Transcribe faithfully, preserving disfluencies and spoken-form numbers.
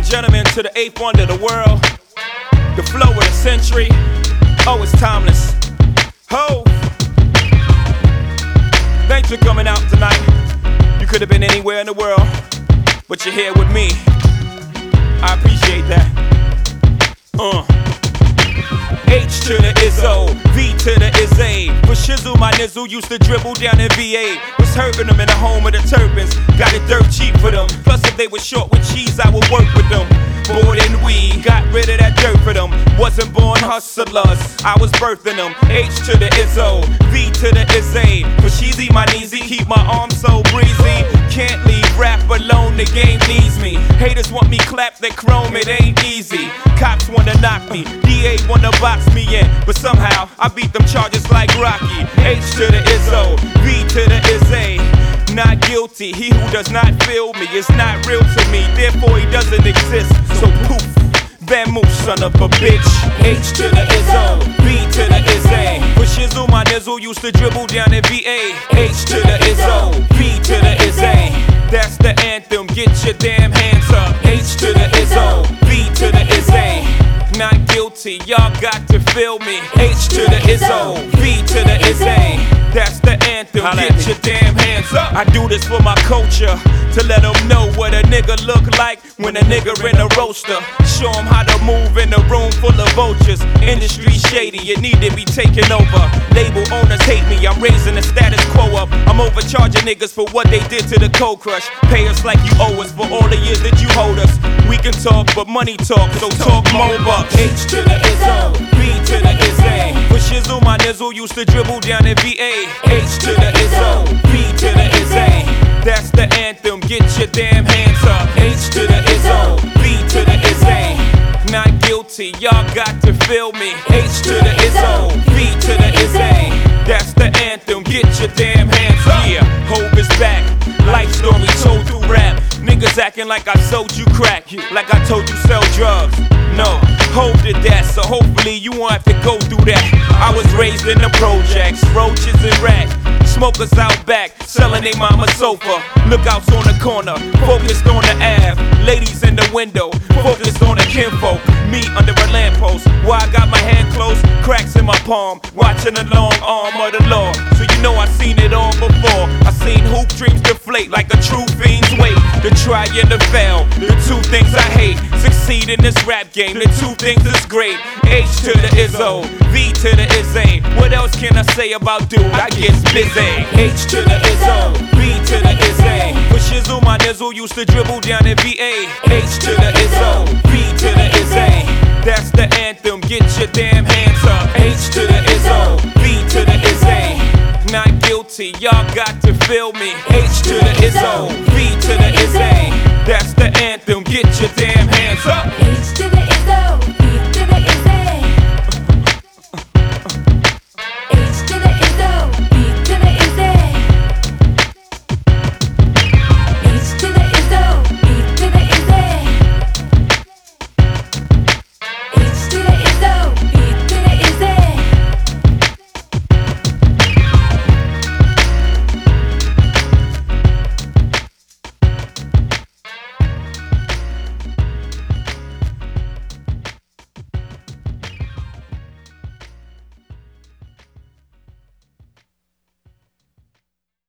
gentlemen, to the eighth wonder of the world, the flow of the century. Oh, it's timeless. Ho! Thanks for coming out tonight. You could have been anywhere in the world, but you're here with me. I appreciate that. Uh. H to the Izzo, V to the Izzy. For shizzle, my nizzle used to dribble down in V A. Was hurting them in the home of the turbans. Got it dirt cheap for them. Plus, if they were short with cheese, I would work with them. Bored and we got rid of that dirt for them. Wasn't born hustlers, I was birthing them. H to the Izzo, V to the Izzy. For sheezy, my kneesy, keep my arms so breezy. Can't leave rap alone, the game needs me. Haters want me clap that chrome, it ain't easy. Cops wanna knock me, D A wanna box me in, but somehow I beat them charges like Rocky. H to the Izzo, V to the Izzy. Not guilty, he who does not feel me is not real to me, therefore he doesn't exist. So poof, vamoose, son of a bitch. H to the Izzo, V to the Izzy. For shizzle, my nizzle used to dribble down in V A. H to the Izzo, V to the Izzy. That's the anthem, get your damn hands up. H to the Izzo, V to the Izzy. Not guilty, y'all got to feel me. H to the Izzo, V to the Izzy. That's the anthem, get your damn hands up. I do this for my culture, to let them know what a nigga look like when a nigga in a roaster. Show them how to move in a room full of vultures. Industry shady, it need to be taken over. Label owners hate me, I'm raising the status quo up. I'm overcharging niggas for what they did to the Cold Crush. Pay us like you owe us for all the years that you hold us. We can talk, but money talk, so talk more bucks. H to the Izzo, V to the Izzy. For shizzle, my nizzle used to dribble down in V A. H to the Izzo, V to the Izzy. That's the anthem, get your damn hands up. H to the Izzo, V to the Izzy. Not guilty, y'all got to feel me. H to the Izzo, V to the Izzy. That's the anthem, get your damn hands up. Yeah, Hov is back, life story told through rap. Niggas acting like I sold you crack, like I told you sell drugs. No, Hov did that, so hopefully you won't have to go through that. I was raised in the projects, roaches and rats. Smokers out back, selling they mama's sofa. Lookouts on the corner, focused on the Ave. Ladies in the window, focused on the kinfolk. Me under a lamppost, while I got my hand closed, cracks in my palm, watching the long arm of the law. So you know I seen it all before. I seen hoop dreams deflate like a true fiend's weight. The try and the fail, the two things I hate. Succeed in this rap game, the two things is great. H to the Izzo, V to the Izzy. What else can I say about dude? I get busy. H to the Izzo, V to the Izzy. For shizzle, my nizzle used to dribble down in V A. H to the Izzo, V to the Izzy. That's the anthem, get your damn hands up. H to the Izzo, V to the Izzy. Not guilty, y'all got to feel me. H to the Izzo, V to the Izzy. That's the anthem, get your damn hands up. H to the